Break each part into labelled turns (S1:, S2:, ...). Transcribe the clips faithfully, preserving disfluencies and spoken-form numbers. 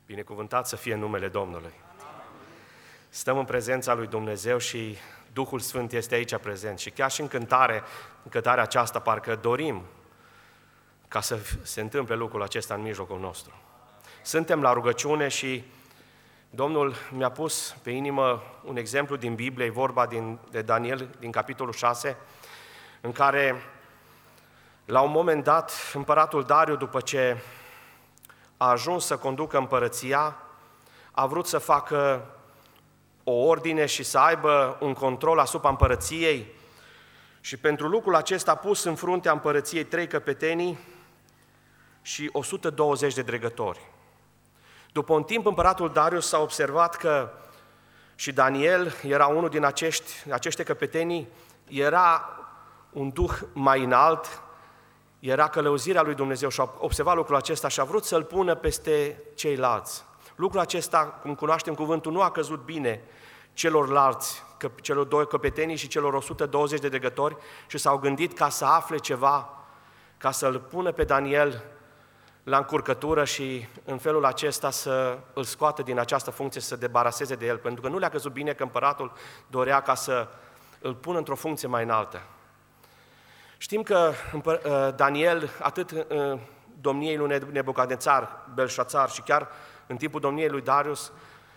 S1: Binecuvântat să fie numele Domnului. Stăm în prezența lui Dumnezeu și Duhul Sfânt este aici prezent. Și chiar și în cântare, în cântarea aceasta, parcă dorim ca să se întâmple lucrul acesta în mijlocul nostru. Suntem la rugăciune și Domnul mi-a pus pe inimă un exemplu din Biblie, vorba din, de Daniel, din capitolul șase, în care, la un moment dat, împăratul Dariu, după ce a ajuns să conducă împărăția, a vrut să facă o ordine și să aibă un control asupra împărăției și pentru lucrul acesta a pus în fruntea împărăției trei căpetenii și o sută douăzeci de dregători. După un timp, împăratul Darius s-a observat că și Daniel era unul din acești, acești căpetenii, era un duh mai înalt, era călăuzirea lui Dumnezeu și a observat lucrul acesta și a vrut să-l pună peste ceilalți. Lucrul acesta, cum cunoaștem cuvântul, nu a căzut bine celorlalți, celor doi căpetenii și celor o sută douăzeci de dregători și s-au gândit ca să afle ceva, ca să-l pună pe Daniel la încurcătură și în felul acesta să îl scoată din această funcție, să se debaraseze de el, pentru că nu le-a căzut bine că împăratul dorea ca să îl pună într-o funcție mai înaltă. Știm că Daniel, atât în domniei lui Nebucadnețar, Belșațar și chiar în timpul domniei lui Darius,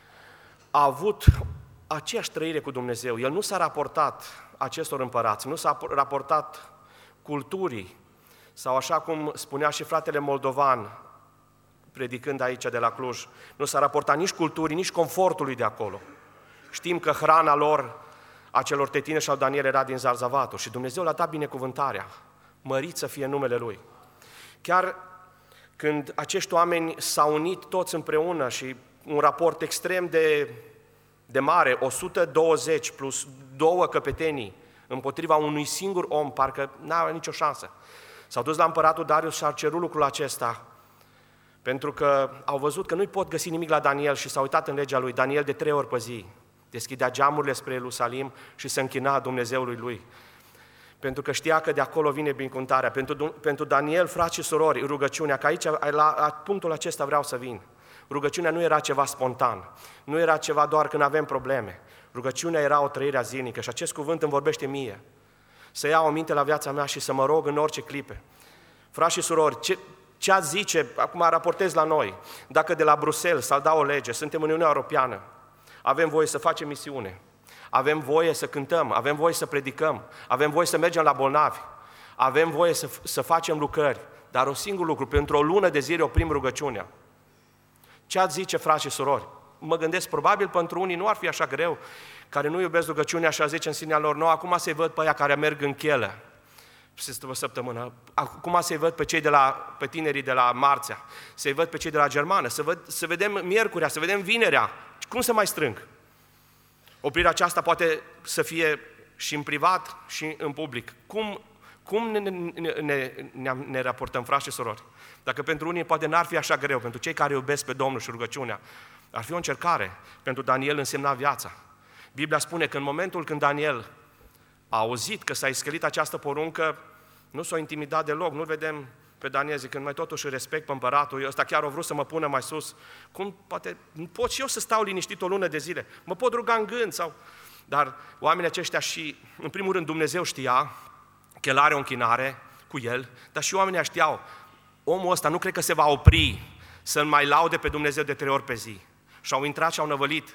S1: a avut aceeași trăire cu Dumnezeu. El nu s-a raportat acestor împărați, nu s-a raportat culturii, sau așa cum spunea și fratele moldovan, predicând aici de la Cluj, nu s-a raportat nici culturii, nici confortului de acolo. Știm că hrana lor, a celor tetine și al Daniel, era din zarzavatul și Dumnezeu le-a dat binecuvântarea. Mărit să fie numele Lui. Chiar când acești oameni s-au unit toți împreună și un raport extrem de, de mare, o sută douăzeci plus două căpetenii, împotriva unui singur om, parcă n-avea nicio șansă. S-au dus la împăratul Darius și a cerut lucrul acesta, pentru că au văzut că nu-i pot găsi nimic la Daniel și s-au uitat în legea lui. Daniel de trei ori pe zi deschidea geamurile spre Ierusalim și se închina Dumnezeului lui, pentru că știa că de acolo vine binecuvântarea. Pentru, pentru Daniel, frați și surori, rugăciunea, că aici, la, la punctul acesta vreau să vin. Rugăciunea nu era ceva spontan, nu era ceva doar când avem probleme. Rugăciunea era o trăire zilnică și acest cuvânt îmi vorbește mie. Să iau o minte la viața mea și să mă rog în orice clipe. Frați și surori, ce, ce ați zice, acum raportez la noi, dacă de la Bruxelles s-ar da o lege, suntem în Uniunea Europeană, avem voie să facem misiune, avem voie să cântăm, avem voie să predicăm, avem voie să mergem la bolnavi, avem voie să, să facem lucrări, dar un singur lucru, pentru o lună de zile oprim rugăciunea. Ce ați zice, frați și surori? Mă gândesc, probabil pentru unii nu ar fi așa greu, care nu iubesc rugăciunea și ar zice în sinea lor, nu, acum să-i văd pe aia care merg în chelă, peste o săptămână, acum să-i văd pe cei de la, pe tinerii de la Marțea, să-i văd pe cei de la Germană, să, văd, să vedem miercurea, să vedem vinerea, cum să mai strâng? Oprirea aceasta poate să fie și în privat și în public. Cum, cum ne, ne, ne, ne raportăm, frați și surori? Dacă pentru unii poate n-ar fi așa greu, pentru cei care iubesc pe Domnul și rugăciunea, ar fi o încercare. Pentru Daniel însemna viața. Biblia spune că în momentul când Daniel a auzit că s-a iscălit această poruncă, nu s-a intimidat deloc, nu vedem pe Daniel zicând, mai totuși îl respect pe împăratul, ăsta chiar a vrut să mă pună mai sus. Cum poate, pot și eu să stau liniștit o lună de zile? Mă pot ruga în gând sau... Dar oamenii aceștia și, în primul rând, Dumnezeu știa că el are o închinare cu el, dar și oamenii știau, omul ăsta nu cred că se va opri să-l mai laude pe Dumnezeu de trei ori pe zi. Și au intrat și au năvălit.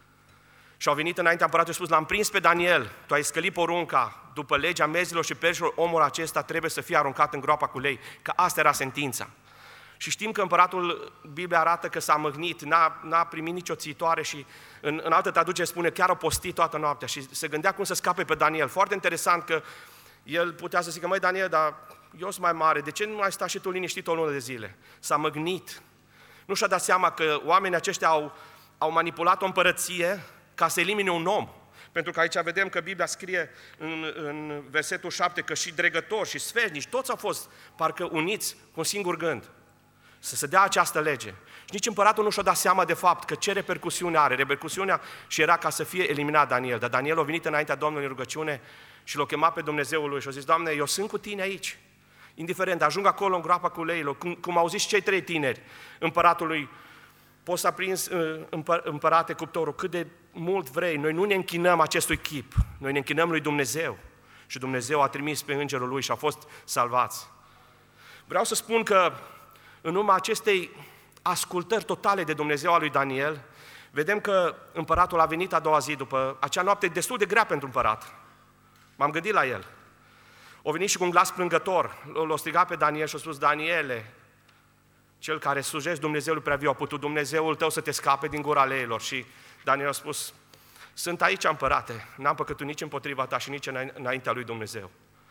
S1: Și au venit înaintea împăratului și spus, l-am prins pe Daniel, tu ai scălit porunca, după legea mezilor și perșilor, omul acesta trebuie să fie aruncat în groapa cu lei, că asta era sentința. Și știm că împăratul, Biblia arată că s-a mâhnit, n-a, n-a primit nicio țitoare și în, în altă traducere spune, chiar a postit toată noaptea și se gândea cum să scape pe Daniel. Foarte interesant că el putea să zică, măi Daniel, dar eu sunt mai mare, de ce nu mai stai și tu liniștit o lună de zile? S-a mâhnit. Nu și-a dat seama că oamenii aceștia au, au manipulat o împărăție ca să elimine un om. Pentru că aici vedem că Biblia scrie în, în versetul șapte că și dregători și sfetnici, toți au fost parcă uniți cu un singur gând. Să se dea această lege. Și nici împăratul nu și-a dat seama de fapt că ce repercusiune are. Repercusiunea și era ca să fie eliminat Daniel. Dar Daniel a venit înaintea Domnului în rugăciune și l-a chemat pe Dumnezeul lui și a zis, Doamne, eu sunt cu tine aici. Indiferent, ajung acolo în groapa cu leilor, cum, cum au zis cei trei tineri împăratului poți să aprinzi împărate cuptorul cât de mult vrei. Noi nu ne închinăm acestui chip, noi ne închinăm lui Dumnezeu. Și Dumnezeu a trimis pe îngerul lui și a fost salvați. Vreau să spun că în urma acestei ascultări totale de Dumnezeu a lui Daniel, vedem că împăratul a venit a doua zi după acea noapte destul de grea pentru împărat. M-am gândit la el. O venit și cu un glas plângător, l-a strigat pe Daniel și a spus: Daniele, cel care slujești Dumnezeului preaviu, a putut Dumnezeul tău să te scape din gura leilor? Și Daniel a spus: sunt aici, împărate, n-am păcătuit nici împotriva ta și nici înaintea lui Dumnezeu.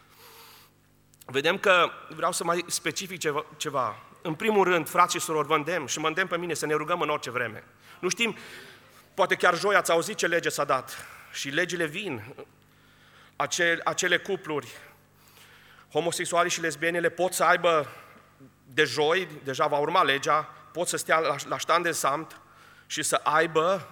S1: Vedem că vreau să mai specific ceva, ceva. În primul rând, frați și surori, vă îndemn și mă îndemn pe mine să ne rugăm în orice vreme. Nu știm, poate chiar joi ați auzit ce lege s-a dat și legile vin. Acele, acele cupluri, homosexuali și lesbienele pot să aibă de joi, deja va urma legea, pot să stea la, la stand de samt și să aibă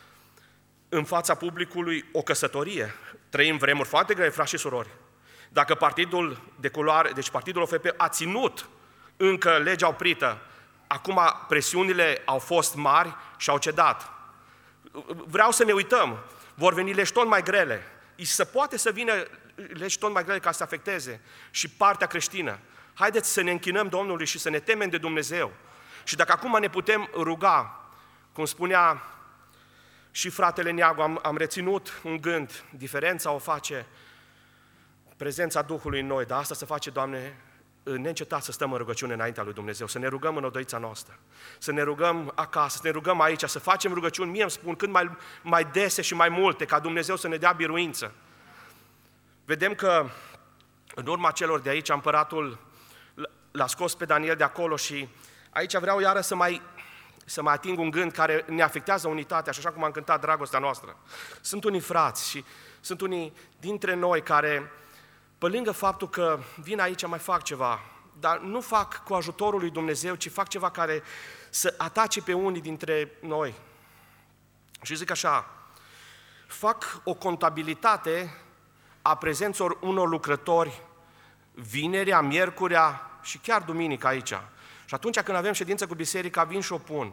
S1: în fața publicului o căsătorie. Trăim vremuri foarte grele, frați și surori. Dacă partidul de culoare, deci partidul O F P a ținut încă legea oprită, acum presiunile au fost mari și au cedat. Vreau să ne uităm, vor veni legi tot mai grele. Se poate să vină legi tot mai grele ca să afecteze și partea creștină. Haideți să ne închinăm Domnului și să ne temem de Dumnezeu. Și dacă acum ne putem ruga, cum spunea și fratele Neagu, am, am reținut un gând, diferența o face prezența Duhului în noi, dar asta se face, Doamne, neîncetat să stăm în rugăciune înaintea lui Dumnezeu, să ne rugăm în odăița noastră, să ne rugăm acasă, să ne rugăm aici, să facem rugăciuni, mie îmi spun, cât mai, mai dese și mai multe, ca Dumnezeu să ne dea biruință. Vedem că în urma celor de aici, împăratul l-a scos pe Daniel de acolo și aici vreau iară să mai, să mai ating un gând care ne afectează unitatea și așa cum am cântat dragostea noastră. Sunt unii frați și sunt unii dintre noi care, pe lângă faptul că vin aici, mai fac ceva, dar nu fac cu ajutorul lui Dumnezeu, ci fac ceva care să atace pe unii dintre noi. Și zic așa, fac o contabilitate a prezențelor unor lucrători vinerea, miercurea și chiar duminica aici. Și atunci când avem ședință cu biserica, vin și o pun.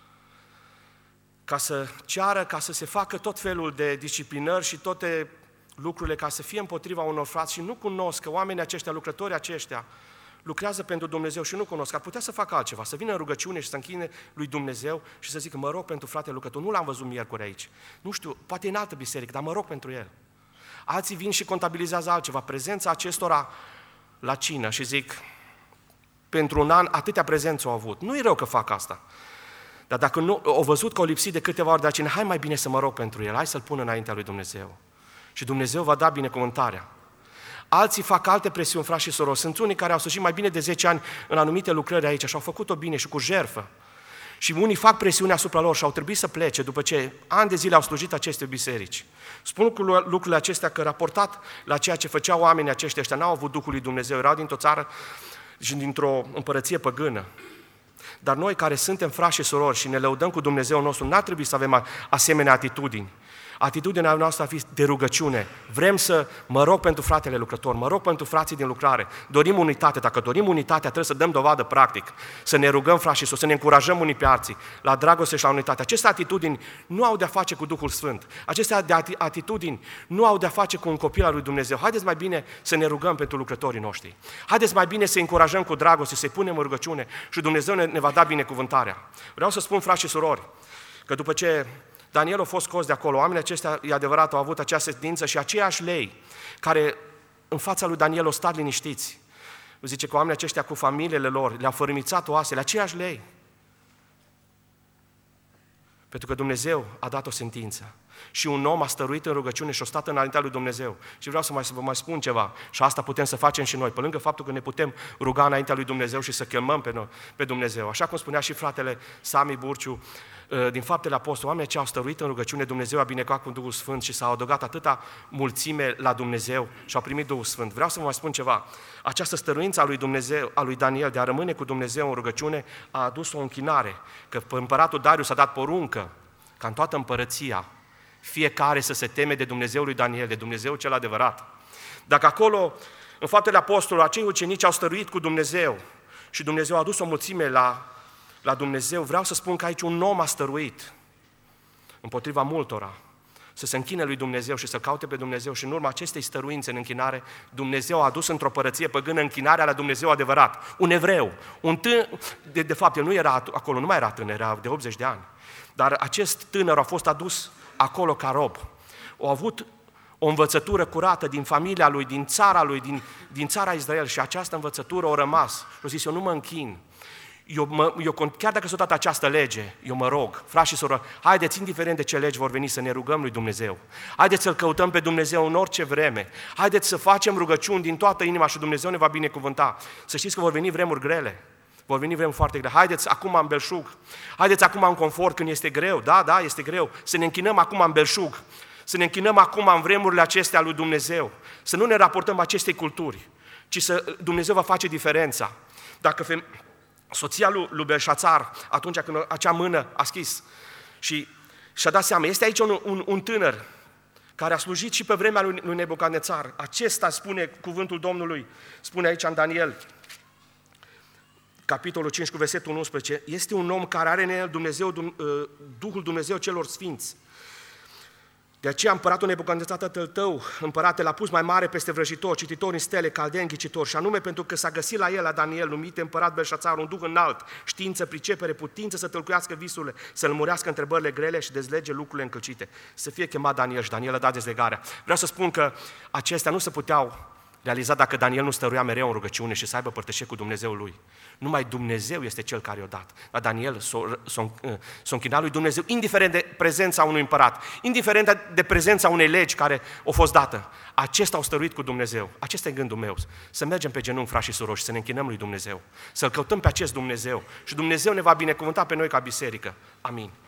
S1: Ca să ceară, ca să se facă tot felul de disciplinări și toate lucrurile ca să fie împotriva unor frați și nu cunosc că oamenii aceștia, lucrătorii aceștia, lucrează pentru Dumnezeu și nu cunosc, ar putea să facă altceva, să vină în rugăciune și să închine lui Dumnezeu și să zică, mă rog pentru fratele lucrător, nu l-am văzut miercuri aici, nu știu, poate în altă biserică, dar mă rog pentru el. Alții vin și contabilizează altceva, prezența acestora la cină și zic, pentru un an atâtea prezențe au avut, nu e rău că fac asta, dar dacă nu, au văzut că au lipsit de câteva ori de la cină, hai mai bine să mă rog pentru el, hai să-l pun înaintea lui Dumnezeu. Și Dumnezeu va da binecuvântarea. Alții fac alte presiuni, frați și surori. Sunt unii care au slujit mai bine de zece ani în anumite lucrări aici și au făcut-o bine și cu jertfă. Și unii fac presiune asupra lor și au trebuit să plece după ce ani de zile au slujit aceste biserici. Spun lucrurile acestea că raportat la ceea ce făceau oamenii aceștia, ăștia n-au avut Duhul lui Dumnezeu, erau dintr-o țară și dintr-o împărăție păgână. Dar noi care suntem frați și surori și ne lăudăm cu Dumnezeu nostru, n-ar trebui să avem asemenea atitudini. Atitudinea noastră ar fi de rugăciune. Vrem să mă rog pentru fratele lucrător, mă rog pentru frații din lucrare. Dorim unitate. Dacă dorim unitatea, trebuie să dăm dovadă practic. Să ne rugăm, frați și surori, să ne încurajăm unii pe alții la dragoste și la unitate. Aceste atitudini nu au de-a face cu Duhul Sfânt. Aceste atitudini nu au de-a face cu un copil al lui Dumnezeu. Haideți mai bine să ne rugăm pentru lucrătorii noștri. Haideți mai bine să încurajăm cu dragoste, să-i punem în rugăciune și Dumnezeu ne, ne va da binecuvântarea. Vreau să spun, frați și surori, că după ce Daniel a fost scos de acolo, oamenii aceștia, e adevărat, au avut acea sentință și aceiași lei care în fața lui Daniel au stat liniștiți. Zice că oamenii aceștia cu familiile lor le-au fărâmițat oasele, aceiași lei. Pentru că Dumnezeu a dat o sentință. Și un om a stăruit în rugăciune și a stat înaintea lui Dumnezeu. Și vreau să, mai, să vă mai spun ceva. Și asta putem să facem și noi. Pe lângă faptul că ne putem ruga înaintea lui Dumnezeu și să chemăm pe, noi, pe Dumnezeu. Așa cum spunea și fratele Sami Burciu, din Faptele Apostolului, oamenii ce au stăruit în rugăciune, Dumnezeu a binecuvântat cu Duhul Sfânt și s-a adăugat atâta mulțime la Dumnezeu și au primit Duhul Sfânt. Vreau să vă mai spun ceva. Această stăruință a lui Dumnezeu, a lui Daniel de a rămâne cu Dumnezeu în rugăciune a adus o închinare. Că împăratul Darius a dat poruncă ca în toată împărăția fiecare să se teme de Dumnezeul lui Daniel, de Dumnezeu cel adevărat. Dacă acolo, în Faptele Apostolului, acei ucenici au stăruit cu Dumnezeu și Dumnezeu a adus o mulțime la la Dumnezeu, vreau să spun că aici un om a stăruit împotriva multora să se închine lui Dumnezeu și să caute pe Dumnezeu și în urma acestei stăruințe în închinare, Dumnezeu a adus într-o părăție păgână închinarea la Dumnezeu adevărat. Un evreu, un tân... de, de fapt, el nu era acolo, nu mai era tânăr, era de optzeci de ani, dar acest tânăr a fost adus acolo ca rob. A avut o învățătură curată din familia lui, din țara lui, din, din țara Israel și această învățătură a rămas. Și a zis, eu nu mă închin. Eu, mă, eu, chiar dacă s-a dat această lege, eu mă rog, frați și sorori, haideți, indiferent de ce legi vor veni, să ne rugăm lui Dumnezeu. Haideți să-L căutăm pe Dumnezeu în orice vreme. Haideți să facem rugăciuni din toată inima și Dumnezeu ne va binecuvânta. Să știți că vor veni vremuri grele. Vor veni vremuri foarte grele. Haideți acum în belșug. Haideți acum în confort când este greu. Da, da, este greu. Să ne închinăm acum în belșug. Să ne închinăm acum în vremurile acestea lui Dumnezeu. Să nu ne raportăm acestei culturi, ci să Dumnezeu va face diferența. Dacă fem... Soția lui, lui Belșațar, atunci când acea mână a schis și și-a dat seama, este aici un, un, un tânăr care a slujit și pe vremea lui, lui Nebucadnețar. Acesta spune cuvântul Domnului, spune aici în Daniel, capitolul cinci cu versetul unsprezece, este un om care are în el Dumnezeu, Duhul Dumnezeu celor sfinți. De aceea împăratul Nebucadnețar, tatăl tău, împărate, l-a pus mai mare peste vrăjitor, cititor în stele, caldeen, ghicitor, și anume pentru că s-a găsit la el, la Daniel, numit împărat Belșațar, un duh înalt, știință, pricepere, putință să tălcuiască visurile, să-l murească întrebările grele și dezlege lucrurile încălcite. Să fie chemat Daniel și Daniel a dat dezlegarea. Vreau să spun că acestea nu se puteau realiza dacă Daniel nu stăruia mereu în rugăciune și să aibă părtășie cu Dumnezeul lui. Numai Dumnezeu este Cel care i-a dat. Dar Daniel s-a, s-a, s-a închinat lui Dumnezeu, indiferent de prezența unui împărat, indiferent de prezența unei legi care a fost dată. Acesta au stăruit cu Dumnezeu. Acesta e gândul meu. Să mergem pe genunchi, frați și surori, să ne închinăm lui Dumnezeu. Să-L căutăm pe acest Dumnezeu. Și Dumnezeu ne va binecuvânta pe noi ca biserică. Amin.